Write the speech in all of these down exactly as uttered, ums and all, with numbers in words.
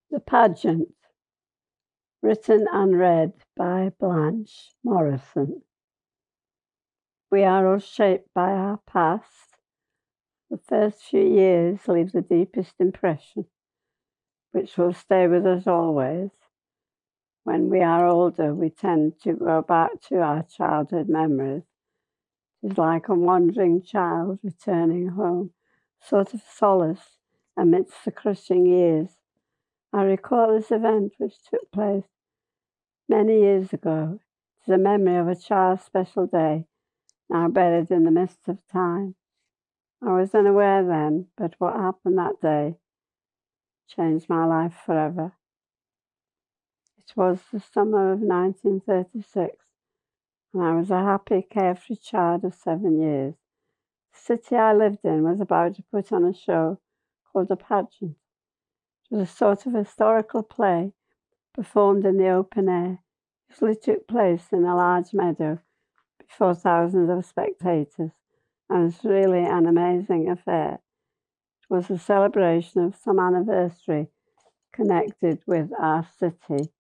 The Pageant, written and read by Blanche Morrison. We are all shaped by our past. The first few years leave the deepest impression, which will stay with us always. When we are older, we tend to go back to our childhood memories. It is like a wandering child returning home, sort of solace amidst the crushing years. I recall this event which took place many years ago. It is a memory of a child's special day, now buried in the mists of time. I was unaware then, but what happened that day changed my life forever. It was the summer of nineteen thirty-six, and I was a happy, carefree child of seven years. The city I lived in was about to put on a show called The Pageant. It was a sort of historical play performed in the open air. It usually took place in a large meadow before thousands of spectators, and it was really an amazing affair. It was a celebration of some anniversary connected with our city.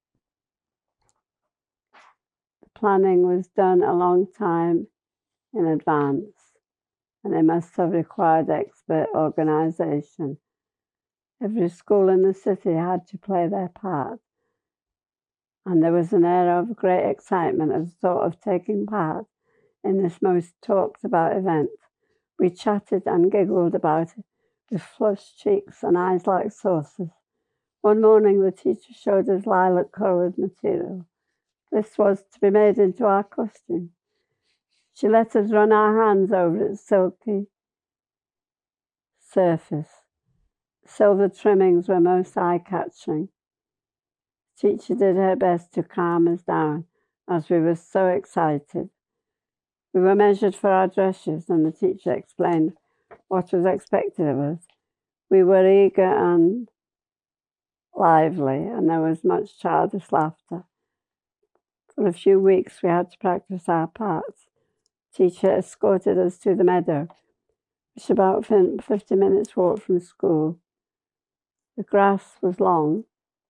The planning was done a long time in advance, and it must have required expert organisation. Every school in the city had to play their part, and there was an air of great excitement at the thought of taking part in this most talked about event. We chatted and giggled about it with flushed cheeks and eyes like saucers. One morning the teacher showed us lilac-coloured material. This was to be made into our costume. She let us run our hands over its silky surface. Silver trimmings were most eye-catching. The teacher did her best to calm us down as we were so excited. We were measured for our dresses, and the teacher explained what was expected of us. We were eager and lively, and there was much childish laughter. For a few weeks we had to practice our parts. The teacher escorted us to the meadow, which was about fifty minutes' walk from school. The grass was long,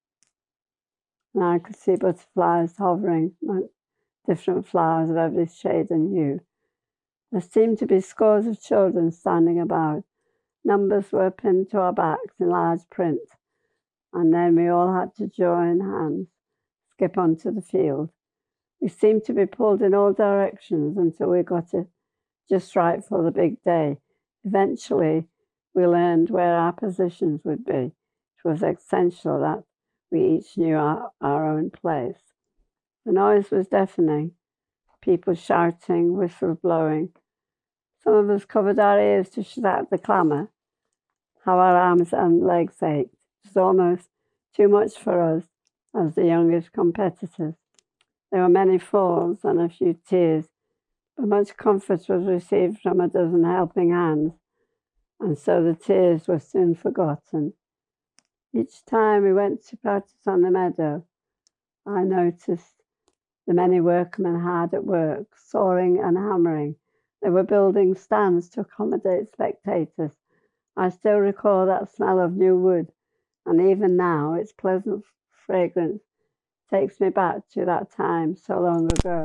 and I could see butterflies hovering among different flowers of every shade and hue. There seemed to be scores of children standing about. Numbers were pinned to our backs in large print, and then we all had to join hands, skip onto the field. We seemed to be pulled in all directions until we got it just right for the big day. Eventually, we learned where our positions would be. It was essential that we each knew our, our own place. The noise was deafening, people shouting, whistles blowing. Some of us covered our ears to shut out the clamour. How our arms and legs ached. It was almost too much for us as the youngest competitors. There were many falls and a few tears, but much comfort was received from a dozen helping hands, and so the tears were soon forgotten. Each time we went to practice on the meadow, I noticed the many workmen hard at work, sawing and hammering. They were building stands to accommodate spectators. I still recall that smell of new wood, and even now its pleasant fragrance takes me back to that time so long ago.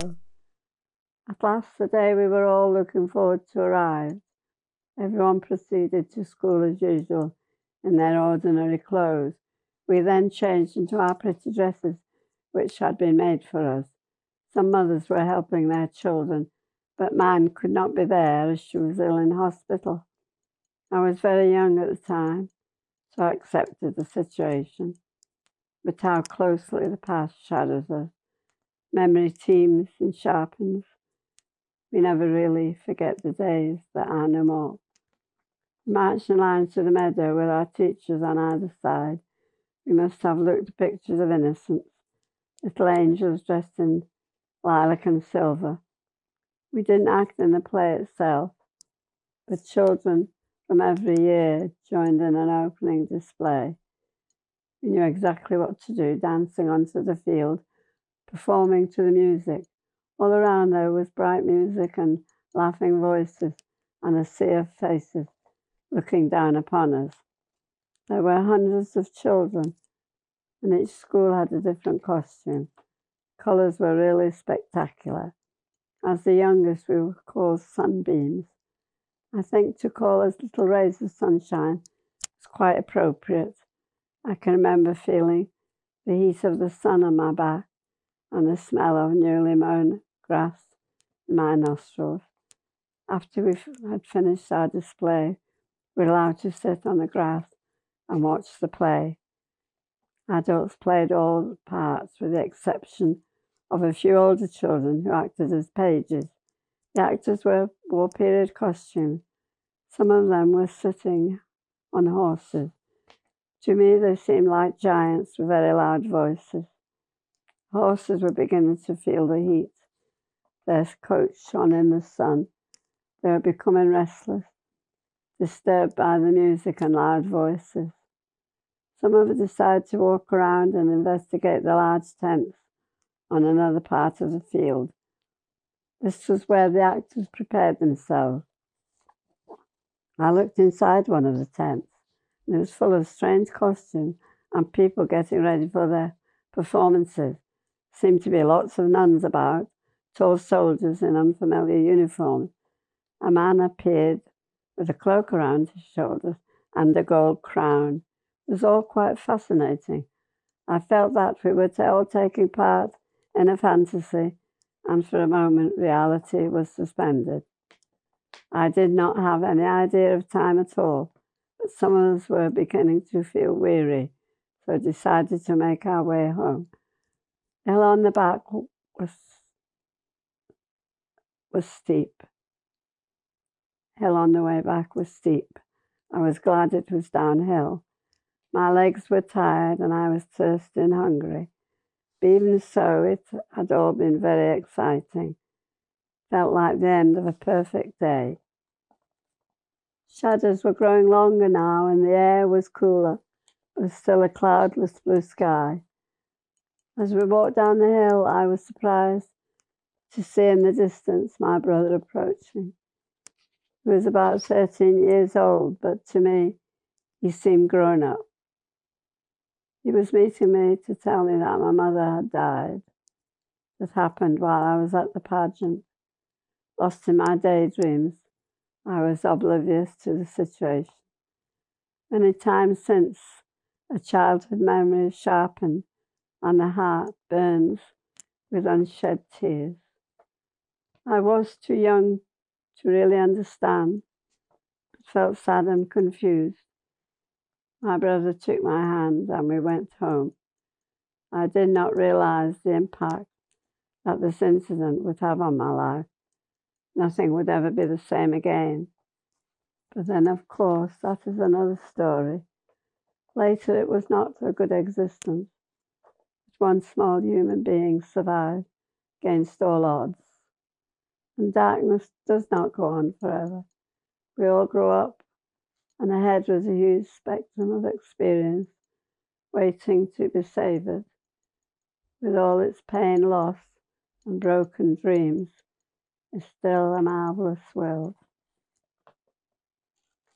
At last, the day we were all looking forward to arrived. Everyone proceeded to school as usual in their ordinary clothes. We then changed into our pretty dresses, which had been made for us. Some mothers were helping their children, but mine could not be there as she was ill in hospital. I was very young at the time, so I accepted the situation. But how closely the past shadows us. Memory teems and sharpens. We never really forget the days that are no more. We marched in line to the meadow with our teachers on either side. We must have looked at pictures of innocence, little angels dressed in lilac and silver. We didn't act in the play itself, but children from every year joined in an opening display. We knew exactly what to do, dancing onto the field, performing to the music. All around there was bright music and laughing voices and a sea of faces looking down upon us. There were hundreds of children and each school had a different costume. Colours were really spectacular. As the youngest, we were called sunbeams. I think to call us little rays of sunshine was quite appropriate. I can remember feeling the heat of the sun on my back and the smell of newly mown grass in my nostrils. After we had finished our display, we were allowed to sit on the grass and watch the play. Adults played all the parts with the exception of a few older children who acted as pages. The actors were, wore period costumes. Some of them were sitting on horses. To me, they seemed like giants with very loud voices. Horses were beginning to feel the heat. Their coats shone in the sun. They were becoming restless, disturbed by the music and loud voices. Some of them decided to walk around and investigate the large tents on another part of the field. This was where the actors prepared themselves. I looked inside one of the tents, and it was full of strange costumes and people getting ready for their performances. Seemed to be lots of nuns about, tall soldiers in unfamiliar uniforms. A man appeared with a cloak around his shoulders and a gold crown. It was all quite fascinating. I felt that we were all taking part in a fantasy, and for a moment reality was suspended. I did not have any idea of time at all, but some of us were beginning to feel weary, so decided to make our way home. The hill on the back was, was steep. Hill on the way back was steep. I was glad it was downhill. My legs were tired and I was thirsty and hungry. But even so, it had all been very exciting. Felt like the end of a perfect day. Shadows were growing longer now and the air was cooler. There was still a cloudless blue sky. As we walked down the hill, I was surprised to see in the distance my brother approaching. He was about thirteen years old, but to me, he seemed grown up. He was meeting me to tell me that my mother had died. That happened while I was at the pageant. Lost in my daydreams, I was oblivious to the situation. Many times since, a childhood memory is sharpened and the heart burns with unshed tears. I was too young to really understand, but felt sad and confused. My brother took my hand and we went home. I did not realize the impact that this incident would have on my life. Nothing would ever be the same again. But then, of course, that is another story. Later, it was not a good existence. One small human being survived against all odds. And darkness does not go on forever. We all grow up, and ahead was a huge spectrum of experience waiting to be savoured. With all its pain, loss, and broken dreams, is still a marvellous world.